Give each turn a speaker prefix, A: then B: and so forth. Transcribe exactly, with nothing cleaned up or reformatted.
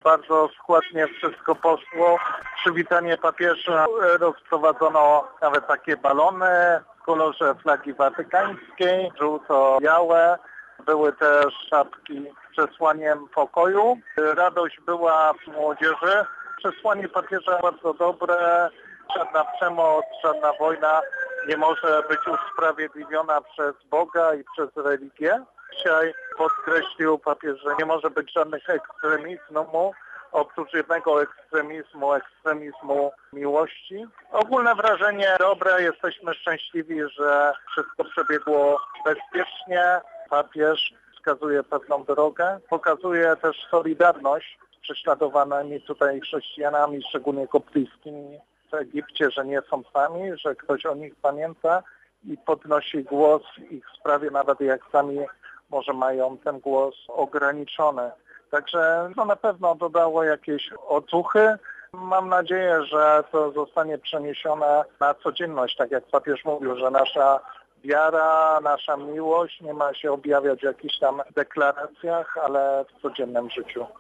A: Bardzo składnie wszystko poszło. Przywitanie papieża rozprowadzono nawet takie balony w kolorze flagi watykańskiej, żółto-białe. Były też szapki z przesłaniem pokoju. Radość była w młodzieży. Przesłanie papieża bardzo dobre. Żadna przemoc, żadna wojna nie może być usprawiedliwiona przez Boga i przez religię. Dzisiaj podkreślił papież, że nie może być żadnych ekstremizmów, oprócz jednego ekstremizmu, ekstremizmu miłości. Ogólne wrażenie dobre, jesteśmy szczęśliwi, że wszystko przebiegło bezpiecznie. Papież wskazuje pewną drogę, pokazuje też solidarność z prześladowanymi tutaj chrześcijanami, szczególnie koptyjskimi w Egipcie, że nie są sami, że ktoś o nich pamięta i podnosi głos w ich sprawie, nawet jak sami może mają ten głos ograniczony. Także no na pewno dodało jakieś otuchy. Mam nadzieję, że to zostanie przeniesione na codzienność, tak jak papież mówił, że nasza wiara, nasza miłość nie ma się objawiać w jakichś tam deklaracjach, ale w codziennym życiu.